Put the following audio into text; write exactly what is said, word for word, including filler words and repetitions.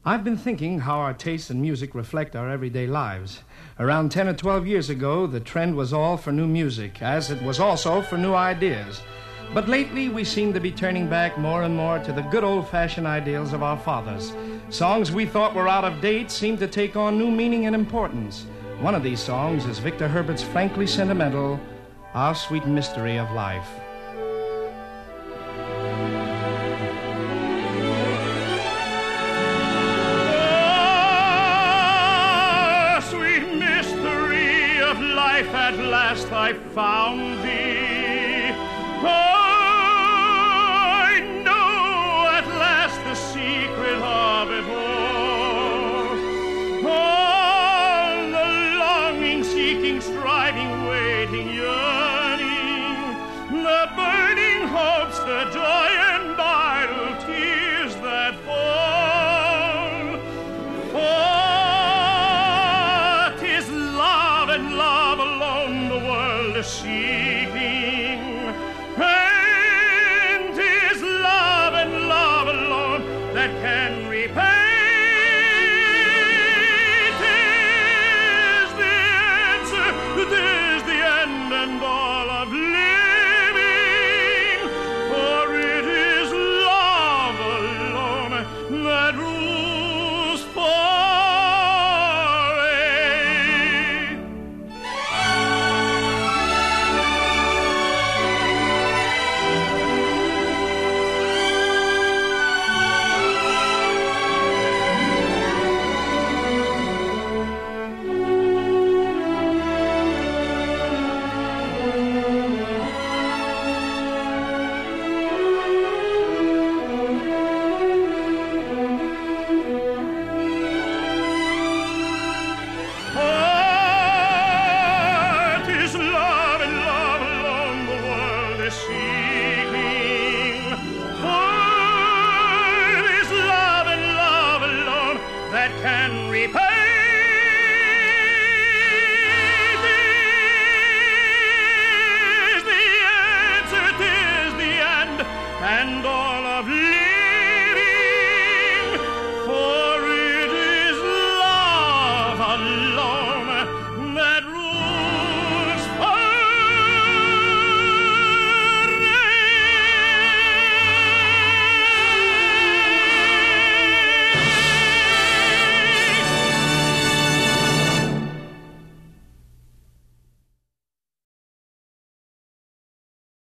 I've been thinking how our tastes in music reflect our everyday lives. Around ten or twelve years ago, the trend was all for new music, as it was also for new ideas. But lately, we seem to be turning back more and more to the good old-fashioned ideals of our fathers. Songs we thought were out of date seem to take on new meaning and importance. One of these songs is Victor Herbert's frankly sentimental, Our Sweet Mystery of Life. At last I found thee. Oh, I know at last the secret of it all. All the longing, seeking, striving, waiting, yearning, the burning hopes, the joy and idle tears that fall. For 'tis love and love alone the world is seeking, and 'tis love and love alone that can repay. 'Tis the answer, 'tis the end and all of living, for it is love alone that rules for. Can repay. 'Tis the answer, 'tis the end, and all of living.